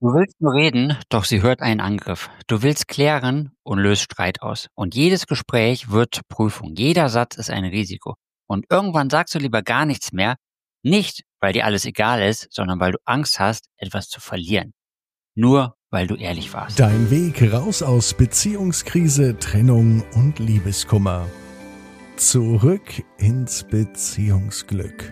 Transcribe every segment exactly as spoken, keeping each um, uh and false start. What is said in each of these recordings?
Du willst nur reden, doch sie hört einen Angriff. Du willst klären und löst Streit aus. Und jedes Gespräch wird zur Prüfung. Jeder Satz ist ein Risiko. Und irgendwann sagst du lieber gar nichts mehr. Nicht, weil dir alles egal ist, sondern weil du Angst hast, etwas zu verlieren. Nur, weil du ehrlich warst. Dein Weg raus aus Beziehungskrise, Trennung und Liebeskummer. Zurück ins Beziehungsglück.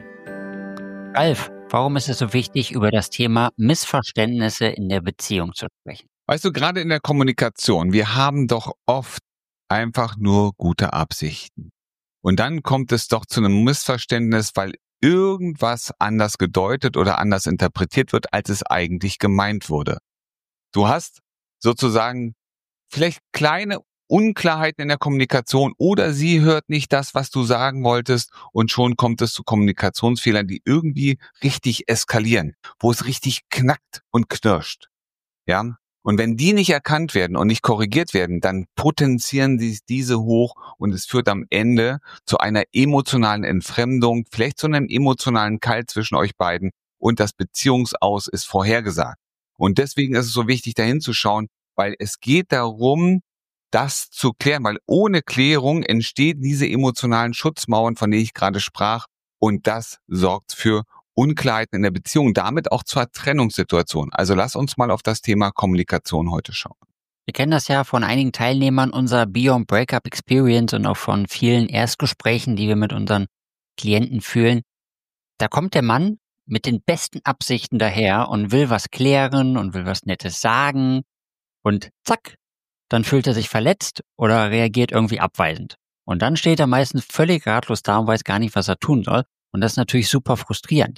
Ralf, warum ist es so wichtig, über das Thema Missverständnisse in der Beziehung zu sprechen? Weißt du, gerade in der Kommunikation, wir haben doch oft einfach nur gute Absichten. Und dann kommt es doch zu einem Missverständnis, weil irgendwas anders gedeutet oder anders interpretiert wird, als es eigentlich gemeint wurde. Du hast sozusagen vielleicht kleine Unklarheiten in der Kommunikation oder sie hört nicht das, was du sagen wolltest und schon kommt es zu Kommunikationsfehlern, die irgendwie richtig eskalieren, wo es richtig knackt und knirscht. Ja? Und wenn die nicht erkannt werden und nicht korrigiert werden, dann potenzieren sie diese hoch und es führt am Ende zu einer emotionalen Entfremdung, vielleicht zu einem emotionalen Keil zwischen euch beiden und das Beziehungsaus ist vorhergesagt. Und deswegen ist es so wichtig, da hinzuschauen, weil es geht darum, das zu klären, weil ohne Klärung entstehen diese emotionalen Schutzmauern, von denen ich gerade sprach, und das sorgt für Unklarheiten in der Beziehung, damit auch zur Trennungssituation. Also lass uns mal auf das Thema Kommunikation heute schauen. Wir kennen das ja von einigen Teilnehmern unserer Beyond Breakup Experience und auch von vielen Erstgesprächen, die wir mit unseren Klienten führen. Da kommt der Mann mit den besten Absichten daher und will was klären und will was Nettes sagen und zack, dann fühlt er sich verletzt oder reagiert irgendwie abweisend. Und dann steht er meistens völlig ratlos da und weiß gar nicht, was er tun soll. Und das ist natürlich super frustrierend.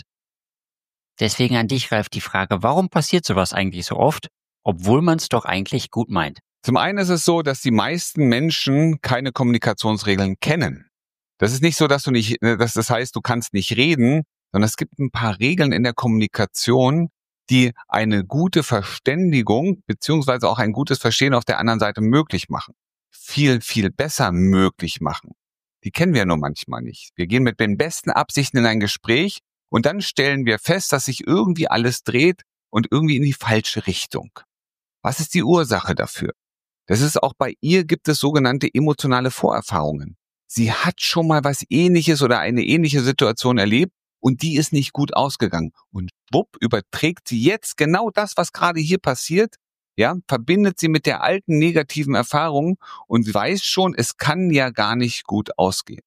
Deswegen an dich, Ralf, die Frage, warum passiert sowas eigentlich so oft, obwohl man es doch eigentlich gut meint? Zum einen ist es so, dass die meisten Menschen keine Kommunikationsregeln kennen. Das ist nicht so, dass du nicht, dass das heißt, du kannst nicht reden, sondern es gibt ein paar Regeln in der Kommunikation, die eine gute Verständigung beziehungsweise auch ein gutes Verstehen auf der anderen Seite möglich machen. Viel, viel besser möglich machen. Die kennen wir nur manchmal nicht. Wir gehen mit den besten Absichten in ein Gespräch und dann stellen wir fest, dass sich irgendwie alles dreht und irgendwie in die falsche Richtung. Was ist die Ursache dafür? Das ist auch bei ihr gibt es sogenannte emotionale Vorerfahrungen. Sie hat schon mal was Ähnliches oder eine ähnliche Situation erlebt und die ist nicht gut ausgegangen. Und schwupp, überträgt sie jetzt genau das, was gerade hier passiert, ja, verbindet sie mit der alten negativen Erfahrung und weiß schon, es kann ja gar nicht gut ausgehen.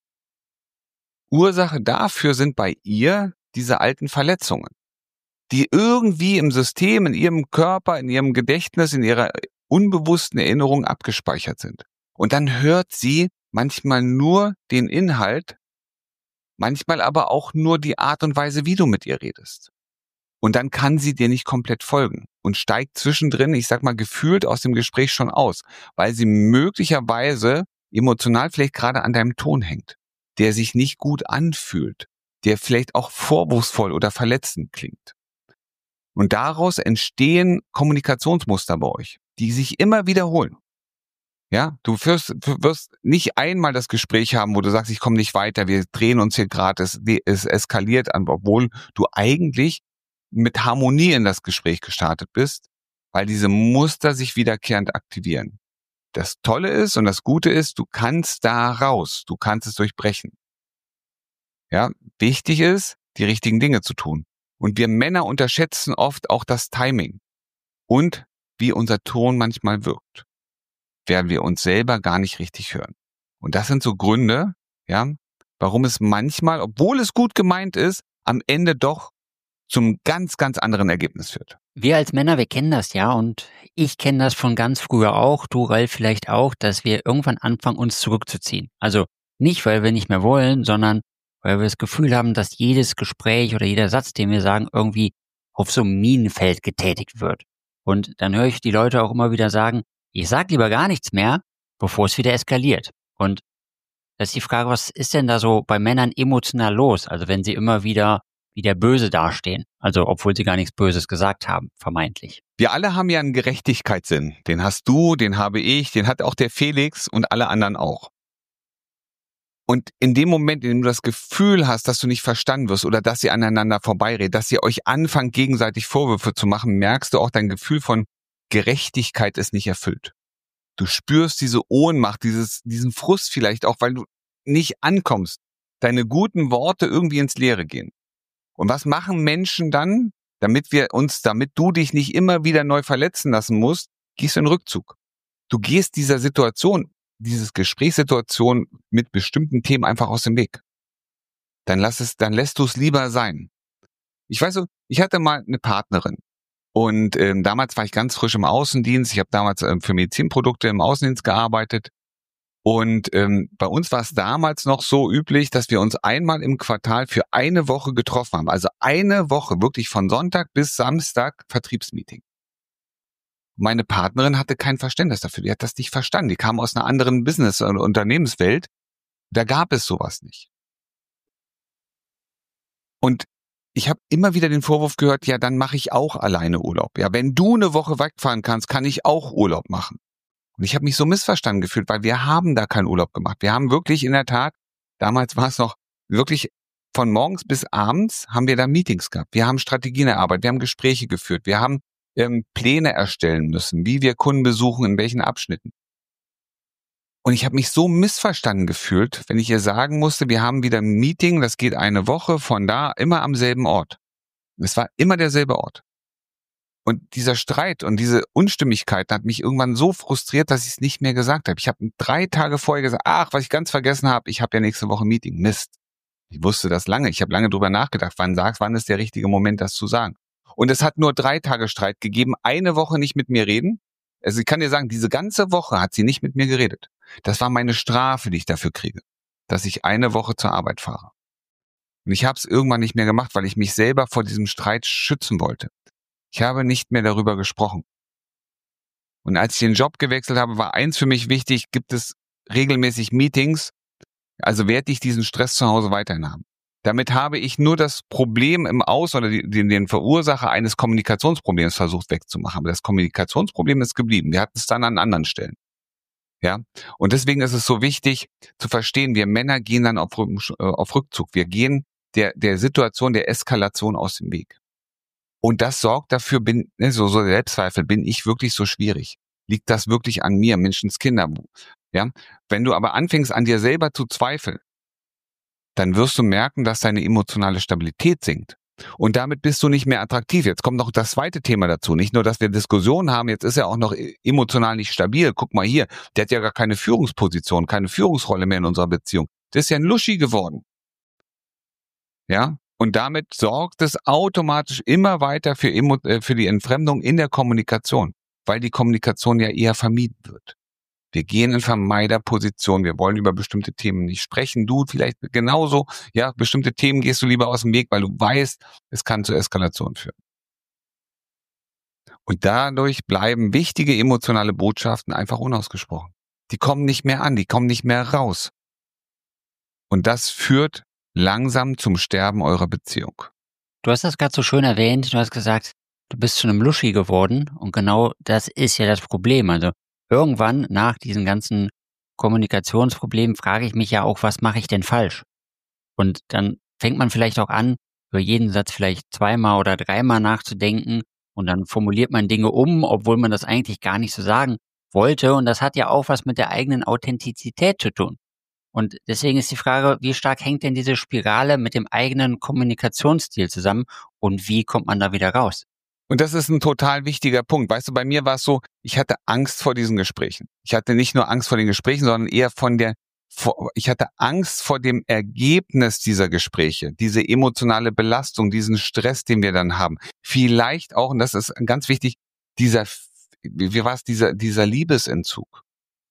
Ursache dafür sind bei ihr diese alten Verletzungen, die irgendwie im System, in ihrem Körper, in ihrem Gedächtnis, in ihrer unbewussten Erinnerung abgespeichert sind. Und dann hört sie manchmal nur den Inhalt, manchmal aber auch nur die Art und Weise, wie du mit ihr redest. Und dann kann sie dir nicht komplett folgen und steigt zwischendrin, ich sag mal, gefühlt aus dem Gespräch schon aus, weil sie möglicherweise emotional vielleicht gerade an deinem Ton hängt, der sich nicht gut anfühlt, der vielleicht auch vorwurfsvoll oder verletzend klingt. Und daraus entstehen Kommunikationsmuster bei euch, die sich immer wiederholen. Ja, du wirst, du wirst nicht einmal das Gespräch haben, wo du sagst, ich komme nicht weiter, wir drehen uns hier gerade, es, es eskaliert an, obwohl du eigentlich mit Harmonie in das Gespräch gestartet bist, weil diese Muster sich wiederkehrend aktivieren. Das Tolle ist und das Gute ist, du kannst da raus, du kannst es durchbrechen. Ja, wichtig ist, die richtigen Dinge zu tun. Und wir Männer unterschätzen oft auch das Timing und wie unser Ton manchmal wirkt, werden wir uns selber gar nicht richtig hören. Und das sind so Gründe, ja, warum es manchmal, obwohl es gut gemeint ist, am Ende doch zum ganz, ganz anderen Ergebnis führt. Wir als Männer, wir kennen das ja und ich kenne das von ganz früher auch, du Ralf vielleicht auch, dass wir irgendwann anfangen, uns zurückzuziehen. Also nicht, weil wir nicht mehr wollen, sondern weil wir das Gefühl haben, dass jedes Gespräch oder jeder Satz, den wir sagen, irgendwie auf so einem Minenfeld getätigt wird. Und dann höre ich die Leute auch immer wieder sagen, ich sag lieber gar nichts mehr, bevor es wieder eskaliert. Und das ist die Frage, was ist denn da so bei Männern emotional los? Also wenn sie immer wieder wie der Böse dastehen. Also obwohl sie gar nichts Böses gesagt haben, vermeintlich. Wir alle haben ja einen Gerechtigkeitssinn. Den hast du, den habe ich, den hat auch der Felix und alle anderen auch. Und in dem Moment, in dem du das Gefühl hast, dass du nicht verstanden wirst oder dass ihr aneinander vorbeiredet, dass ihr euch anfangt, gegenseitig Vorwürfe zu machen, merkst du auch, dein Gefühl von Gerechtigkeit ist nicht erfüllt. Du spürst diese Ohnmacht, dieses, diesen Frust vielleicht auch, weil du nicht ankommst. Deine guten Worte irgendwie ins Leere gehen. Und was machen Menschen dann, damit wir uns, damit du dich nicht immer wieder neu verletzen lassen musst, gehst du in Rückzug. Du gehst dieser Situation, dieses Gesprächssituation mit bestimmten Themen einfach aus dem Weg. Dann lass es, dann lässt du es lieber sein. Ich weiß so, ich hatte mal eine Partnerin und ähm, damals war ich ganz frisch im Außendienst. Ich habe damals ähm, für Medizinprodukte im Außendienst gearbeitet und ähm, bei uns war es damals noch so üblich, dass wir uns einmal im Quartal für eine Woche getroffen haben. Also eine Woche, wirklich von Sonntag bis Samstag Vertriebsmeeting. Meine Partnerin hatte kein Verständnis dafür, die hat das nicht verstanden. Die kam aus einer anderen Business- und Unternehmenswelt, da gab es sowas nicht. Und ich habe immer wieder den Vorwurf gehört, ja, dann mache ich auch alleine Urlaub. Ja, wenn du eine Woche wegfahren kannst, kann ich auch Urlaub machen. Und ich habe mich so missverstanden gefühlt, weil wir haben da keinen Urlaub gemacht. Wir haben wirklich in der Tat, damals war es noch wirklich von morgens bis abends haben wir da Meetings gehabt. Wir haben Strategien erarbeitet, wir haben Gespräche geführt, wir haben ähm, Pläne erstellen müssen, wie wir Kunden besuchen, in welchen Abschnitten. Und ich habe mich so missverstanden gefühlt, wenn ich ihr sagen musste, wir haben wieder ein Meeting, das geht eine Woche, von da immer am selben Ort. Es war immer derselbe Ort. Und dieser Streit und diese Unstimmigkeit hat mich irgendwann so frustriert, dass ich es nicht mehr gesagt habe. Ich habe drei Tage vorher gesagt, ach, was ich ganz vergessen habe, ich habe ja nächste Woche ein Meeting. Mist. Ich wusste das lange. Ich habe lange drüber nachgedacht, wann sagst, wann ist der richtige Moment, das zu sagen. Und es hat nur drei Tage Streit gegeben, eine Woche nicht mit mir reden. Also ich kann dir sagen, diese ganze Woche hat sie nicht mit mir geredet. Das war meine Strafe, die ich dafür kriege, dass ich eine Woche zur Arbeit fahre. Und ich habe es irgendwann nicht mehr gemacht, weil ich mich selber vor diesem Streit schützen wollte. Ich habe nicht mehr darüber gesprochen. Und als ich den Job gewechselt habe, war eins für mich wichtig, gibt es regelmäßig Meetings, also werde ich diesen Stress zu Hause weiterhin haben. Damit habe ich nur das Problem im Aus- oder den, den Verursacher eines Kommunikationsproblems versucht wegzumachen. Aber das Kommunikationsproblem ist geblieben. Wir hatten es dann an anderen Stellen. Ja, und deswegen ist es so wichtig zu verstehen, wir Männer gehen dann auf, auf Rückzug. Wir gehen der, der Situation, der Eskalation aus dem Weg. Und das sorgt dafür, bin, so, so Selbstzweifel, bin ich wirklich so schwierig? Liegt das wirklich an mir, Menschenskinder? Ja, wenn du aber anfängst, an dir selber zu zweifeln, dann wirst du merken, dass deine emotionale Stabilität sinkt. Und damit bist du nicht mehr attraktiv. Jetzt kommt noch das zweite Thema dazu. Nicht nur, dass wir Diskussionen haben, jetzt ist er auch noch emotional nicht stabil. Guck mal hier, der hat ja gar keine Führungsposition, keine Führungsrolle mehr in unserer Beziehung. Der ist ja ein Luschi geworden. Ja, und damit sorgt es automatisch immer weiter für, Emo- für die Entfremdung in der Kommunikation, weil die Kommunikation ja eher vermieden wird. Wir gehen in Vermeiderposition, wir wollen über bestimmte Themen nicht sprechen. Du vielleicht genauso, ja, bestimmte Themen gehst du lieber aus dem Weg, weil du weißt, es kann zur Eskalation führen. Und dadurch bleiben wichtige emotionale Botschaften einfach unausgesprochen. Die kommen nicht mehr an, die kommen nicht mehr raus. Und das führt langsam zum Sterben eurer Beziehung. Du hast das gerade so schön erwähnt, du hast gesagt, du bist zu einem Luschi geworden und genau das ist ja das Problem. Also irgendwann nach diesen ganzen Kommunikationsproblemen frage ich mich ja auch, was mache ich denn falsch? Und dann fängt man vielleicht auch an, über jeden Satz vielleicht zweimal oder dreimal nachzudenken und dann formuliert man Dinge um, obwohl man das eigentlich gar nicht so sagen wollte. Und das hat ja auch was mit der eigenen Authentizität zu tun. Und deswegen ist die Frage, wie stark hängt denn diese Spirale mit dem eigenen Kommunikationsstil zusammen und wie kommt man da wieder raus? Und das ist ein total wichtiger Punkt. Weißt du, bei mir war es so, ich hatte Angst vor diesen Gesprächen. Ich hatte nicht nur Angst vor den Gesprächen, sondern eher von der, vor, ich hatte Angst vor dem Ergebnis dieser Gespräche, diese emotionale Belastung, diesen Stress, den wir dann haben. Vielleicht auch, und das ist ganz wichtig, dieser, wie war es, dieser, dieser Liebesentzug.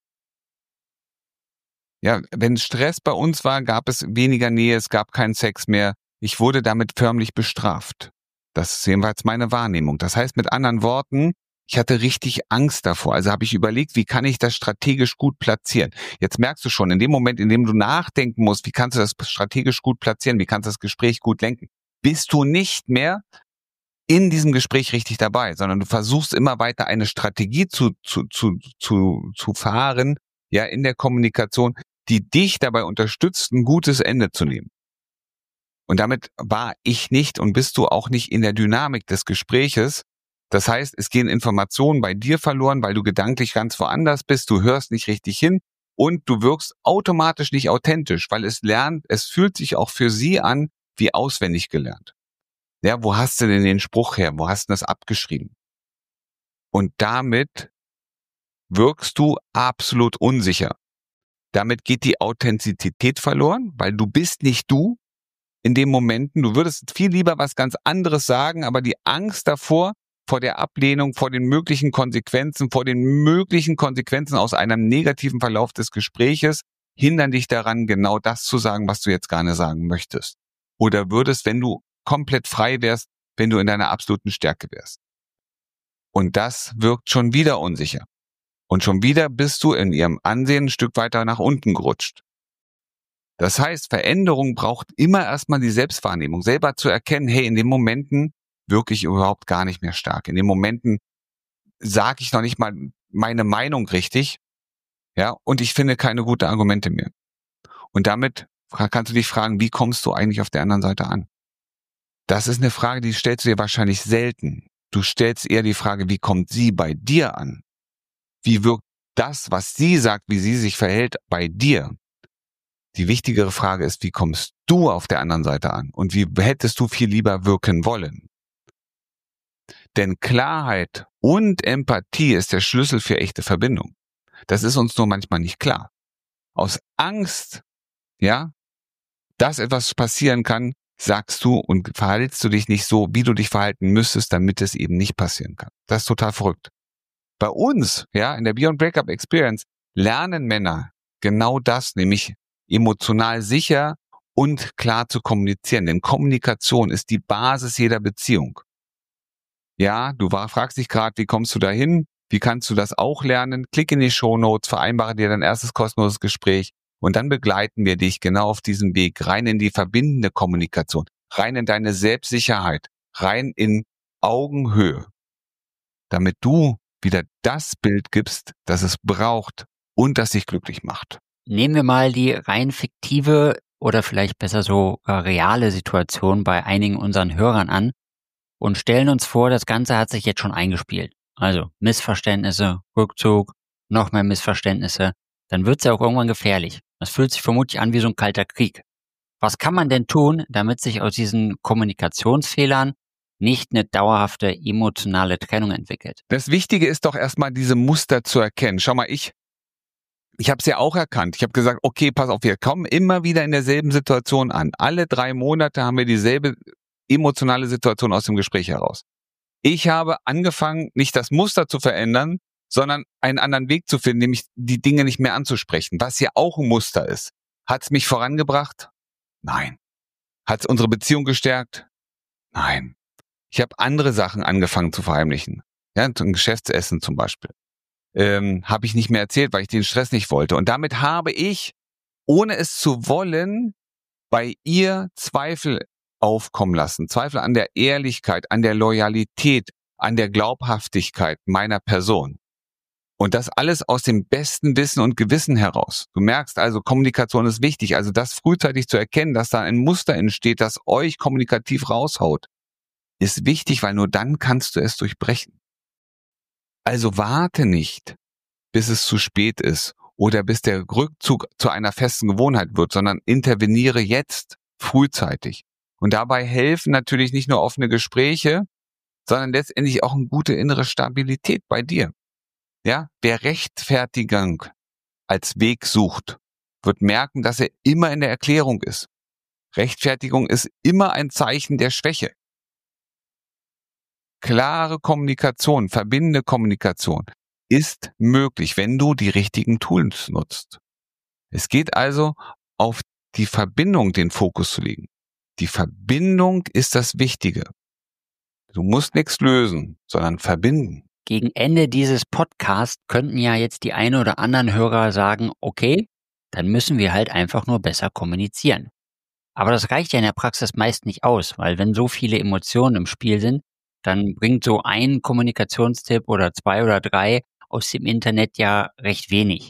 Ja, wenn Stress bei uns war, gab es weniger Nähe, es gab keinen Sex mehr. Ich wurde damit förmlich bestraft. Das ist jedenfalls meine Wahrnehmung. Das heißt mit anderen Worten, ich hatte richtig Angst davor. Also habe ich überlegt, wie kann ich das strategisch gut platzieren? Jetzt merkst du schon, in dem Moment, in dem du nachdenken musst, wie kannst du das strategisch gut platzieren, wie kannst du das Gespräch gut lenken, bist du nicht mehr in diesem Gespräch richtig dabei, sondern du versuchst immer weiter eine Strategie zu, zu, zu, zu, zu fahren, ja, in der Kommunikation, die dich dabei unterstützt, ein gutes Ende zu nehmen. Und damit war ich nicht und bist du auch nicht in der Dynamik des Gespräches. Das heißt, es gehen Informationen bei dir verloren, weil du gedanklich ganz woanders bist, du hörst nicht richtig hin und du wirkst automatisch nicht authentisch, weil es lernt, es fühlt sich auch für sie an wie auswendig gelernt. Ja, wo hast du denn den Spruch her? Wo hast du das abgeschrieben? Und damit wirkst du absolut unsicher. Damit geht die Authentizität verloren, weil du bist nicht du in den Momenten. Du würdest viel lieber was ganz anderes sagen, aber die Angst davor, vor der Ablehnung, vor den möglichen Konsequenzen, vor den möglichen Konsequenzen aus einem negativen Verlauf des Gespräches, hindern dich daran, genau das zu sagen, was du jetzt gerne sagen möchtest. Oder würdest, wenn du komplett frei wärst, wenn du in deiner absoluten Stärke wärst. Und das wirkt schon wieder unsicher. Und schon wieder bist du in ihrem Ansehen ein Stück weiter nach unten gerutscht. Das heißt, Veränderung braucht immer erstmal die Selbstwahrnehmung, selber zu erkennen, hey, in den Momenten wirke ich überhaupt gar nicht mehr stark. In den Momenten sage ich noch nicht mal meine Meinung richtig, ja, und ich finde keine guten Argumente mehr. Und damit kannst du dich fragen, wie kommst du eigentlich auf der anderen Seite an? Das ist eine Frage, die stellst du dir wahrscheinlich selten. Du stellst eher die Frage, wie kommt sie bei dir an? Wie wirkt das, was sie sagt, wie sie sich verhält, bei dir? Die wichtigere Frage ist, wie kommst du auf der anderen Seite an? Und wie hättest du viel lieber wirken wollen? Denn Klarheit und Empathie ist der Schlüssel für echte Verbindung. Das ist uns nur manchmal nicht klar. Aus Angst, ja, dass etwas passieren kann, sagst du und verhältst du dich nicht so, wie du dich verhalten müsstest, damit es eben nicht passieren kann. Das ist total verrückt. Bei uns, ja, in der Beyond Breakup Experience lernen Männer genau das, nämlich emotional sicher und klar zu kommunizieren. Denn Kommunikation ist die Basis jeder Beziehung. Ja, du war, fragst dich gerade, wie kommst du dahin? Wie kannst du das auch lernen? Klick in die Shownotes, vereinbare dir dein erstes kostenloses Gespräch und dann begleiten wir dich genau auf diesem Weg rein in die verbindende Kommunikation, rein in deine Selbstsicherheit, rein in Augenhöhe, damit du wieder das Bild gibst, das es braucht und das dich glücklich macht. Nehmen wir mal die rein fiktive oder vielleicht besser so äh, reale Situation bei einigen unseren Hörern an und stellen uns vor, das Ganze hat sich jetzt schon eingespielt. Also Missverständnisse, Rückzug, noch mehr Missverständnisse. Dann wird es ja auch irgendwann gefährlich. Das fühlt sich vermutlich an wie so ein kalter Krieg. Was kann man denn tun, damit sich aus diesen Kommunikationsfehlern nicht eine dauerhafte emotionale Trennung entwickelt? Das Wichtige ist doch erstmal, diese Muster zu erkennen. Schau mal, ich ich habe es ja auch erkannt. Ich habe gesagt, okay, pass auf, wir kommen immer wieder in derselben Situation an. Alle drei Monate haben wir dieselbe emotionale Situation aus dem Gespräch heraus. Ich habe angefangen, nicht das Muster zu verändern, sondern einen anderen Weg zu finden, nämlich die Dinge nicht mehr anzusprechen, was ja auch ein Muster ist. Hat es mich vorangebracht? Nein. Hat es unsere Beziehung gestärkt? Nein. Ich habe andere Sachen angefangen zu verheimlichen. Ja, ein Geschäftsessen zum Beispiel. Ähm, habe ich nicht mehr erzählt, weil ich den Stress nicht wollte. Und damit habe ich, ohne es zu wollen, bei ihr Zweifel aufkommen lassen. Zweifel an der Ehrlichkeit, an der Loyalität, an der Glaubhaftigkeit meiner Person. Und das alles aus dem besten Wissen und Gewissen heraus. Du merkst also, Kommunikation ist wichtig. Also das frühzeitig zu erkennen, dass da ein Muster entsteht, das euch kommunikativ raushaut, ist wichtig, weil nur dann kannst du es durchbrechen. Also warte nicht, bis es zu spät ist oder bis der Rückzug zu einer festen Gewohnheit wird, sondern interveniere jetzt frühzeitig. Und dabei helfen natürlich nicht nur offene Gespräche, sondern letztendlich auch eine gute innere Stabilität bei dir. Ja, wer Rechtfertigung als Weg sucht, wird merken, dass er immer in der Erklärung ist. Rechtfertigung ist immer ein Zeichen der Schwäche. Klare Kommunikation, verbindende Kommunikation ist möglich, wenn du die richtigen Tools nutzt. Es geht also auf die Verbindung den Fokus zu legen. Die Verbindung ist das Wichtige. Du musst nichts lösen, sondern verbinden. Gegen Ende dieses Podcasts könnten ja jetzt die ein oder anderen Hörer sagen, okay, dann müssen wir halt einfach nur besser kommunizieren. Aber das reicht ja in der Praxis meist nicht aus, weil wenn so viele Emotionen im Spiel sind, dann bringt so ein Kommunikationstipp oder zwei oder drei aus dem Internet ja recht wenig.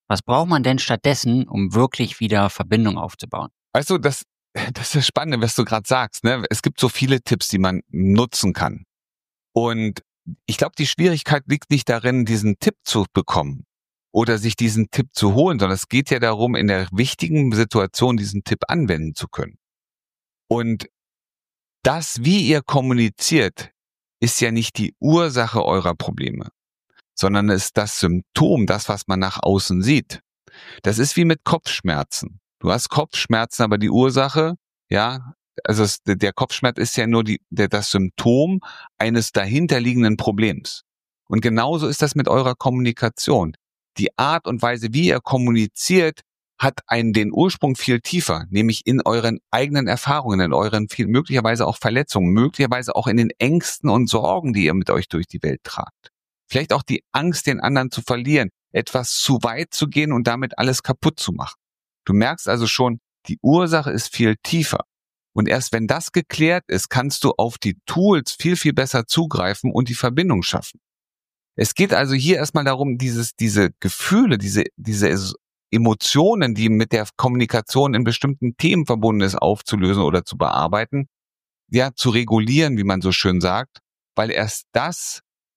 Was braucht man denn stattdessen, um wirklich wieder Verbindung aufzubauen? Also das, das ist spannend, was du gerade sagst. Ne? Es gibt so viele Tipps, die man nutzen kann. Und ich glaube, die Schwierigkeit liegt nicht darin, diesen Tipp zu bekommen oder sich diesen Tipp zu holen, sondern es geht ja darum, in der wichtigen Situation diesen Tipp anwenden zu können. Und das, wie ihr kommuniziert, ist ja nicht die Ursache eurer Probleme, sondern ist das Symptom, das, was man nach außen sieht. Das ist wie mit Kopfschmerzen. Du hast Kopfschmerzen, aber die Ursache, ja, also es, der Kopfschmerz ist ja nur die, der, das Symptom eines dahinterliegenden Problems. Und genauso ist das mit eurer Kommunikation. Die Art und Weise, wie ihr kommuniziert, hat einen den Ursprung viel tiefer, nämlich in euren eigenen Erfahrungen, in euren viel, möglicherweise auch Verletzungen, möglicherweise auch in den Ängsten und Sorgen, die ihr mit euch durch die Welt tragt. Vielleicht auch die Angst, den anderen zu verlieren, etwas zu weit zu gehen und damit alles kaputt zu machen. Du merkst also schon, die Ursache ist viel tiefer. Und erst wenn das geklärt ist, kannst du auf die Tools viel, viel besser zugreifen und die Verbindung schaffen. Es geht also hier erstmal darum, dieses, diese Gefühle, diese, diese Emotionen, die mit der Kommunikation in bestimmten Themen verbunden ist, aufzulösen oder zu bearbeiten, ja, zu regulieren, wie man so schön sagt, weil erst das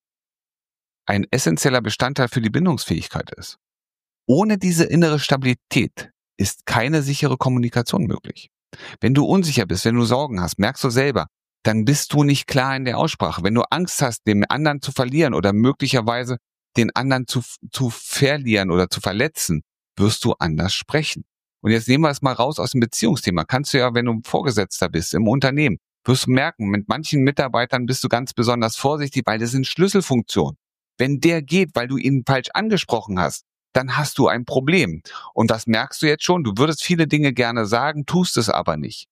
ein essentieller Bestandteil für die Bindungsfähigkeit ist. Ohne diese innere Stabilität ist keine sichere Kommunikation möglich. Wenn du unsicher bist, wenn du Sorgen hast, merkst du selber, dann bist du nicht klar in der Aussprache. Wenn du Angst hast, den anderen zu verlieren oder möglicherweise den anderen zu, zu verlieren oder zu verletzen, wirst du anders sprechen. Und jetzt nehmen wir es mal raus aus dem Beziehungsthema. Kannst du ja, wenn du Vorgesetzter bist im Unternehmen, wirst du merken, mit manchen Mitarbeitern bist du ganz besonders vorsichtig, weil das sind Schlüsselfunktionen. Wenn der geht, weil du ihn falsch angesprochen hast, dann hast du ein Problem. Und das merkst du jetzt schon. Du würdest viele Dinge gerne sagen, tust es aber nicht,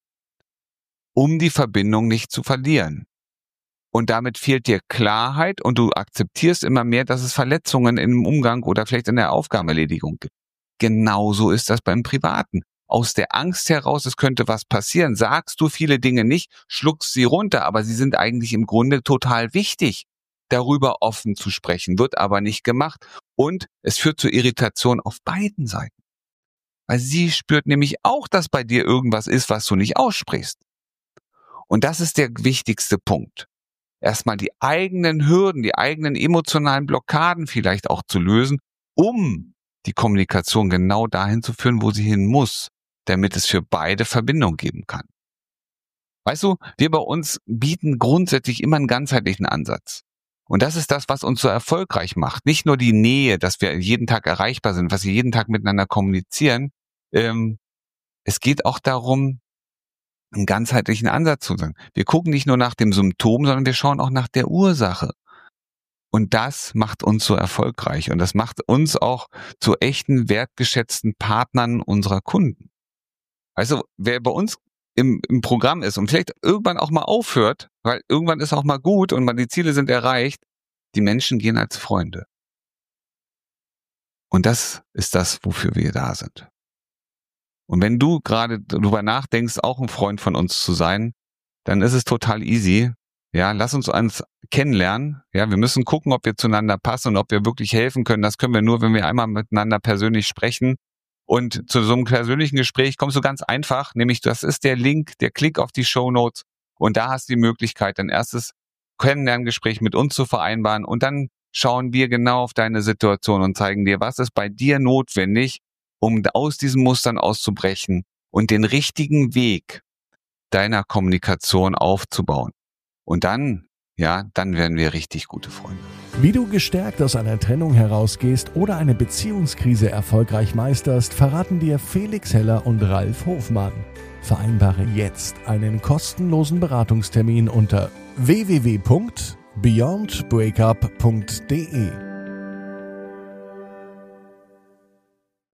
um die Verbindung nicht zu verlieren. Und damit fehlt dir Klarheit und du akzeptierst immer mehr, dass es Verletzungen im Umgang oder vielleicht in der Aufgabenerledigung gibt. Genauso ist das beim Privaten. Aus der Angst heraus, es könnte was passieren, sagst du viele Dinge nicht, schluckst sie runter, aber sie sind eigentlich im Grunde total wichtig. Darüber offen zu sprechen, wird aber nicht gemacht. Und es führt zu Irritation auf beiden Seiten. Weil sie spürt nämlich auch, dass bei dir irgendwas ist, was du nicht aussprichst. Und das ist der wichtigste Punkt. Erstmal die eigenen Hürden, die eigenen emotionalen Blockaden vielleicht auch zu lösen, um die Kommunikation genau dahin zu führen, wo sie hin muss, damit es für beide Verbindung geben kann. Weißt du, wir bei uns bieten grundsätzlich immer einen ganzheitlichen Ansatz. Und das ist das, was uns so erfolgreich macht. Nicht nur die Nähe, dass wir jeden Tag erreichbar sind, was wir jeden Tag miteinander kommunizieren. Ähm, es geht auch darum, einen ganzheitlichen Ansatz zu sagen. Wir gucken nicht nur nach dem Symptom, sondern wir schauen auch nach der Ursache. Und das macht uns so erfolgreich. Und das macht uns auch zu echten, wertgeschätzten Partnern unserer Kunden. Also, wer bei uns im, im Programm ist und vielleicht irgendwann auch mal aufhört, weil irgendwann ist auch mal gut und man, die Ziele sind erreicht, die Menschen gehen als Freunde. Und das ist das, wofür wir da sind. Und wenn du gerade darüber nachdenkst, auch ein Freund von uns zu sein, dann ist es total easy. Ja, lass uns uns kennenlernen. Ja, wir müssen gucken, ob wir zueinander passen und ob wir wirklich helfen können. Das können wir nur, wenn wir einmal miteinander persönlich sprechen. Und zu so einem persönlichen Gespräch kommst du ganz einfach, nämlich das ist der Link, der Klick auf die Shownotes und da hast du die Möglichkeit, dein erstes Kennenlerngespräch mit uns zu vereinbaren und dann schauen wir genau auf deine Situation und zeigen dir, was ist bei dir notwendig, um aus diesen Mustern auszubrechen und den richtigen Weg deiner Kommunikation aufzubauen. Und dann, ja, dann werden wir richtig gute Freunde. Wie du gestärkt aus einer Trennung herausgehst oder eine Beziehungskrise erfolgreich meisterst, verraten dir Felix Heller und Ralf Hofmann. Vereinbare jetzt einen kostenlosen Beratungstermin unter w w w punkt beyond breakup punkt d e.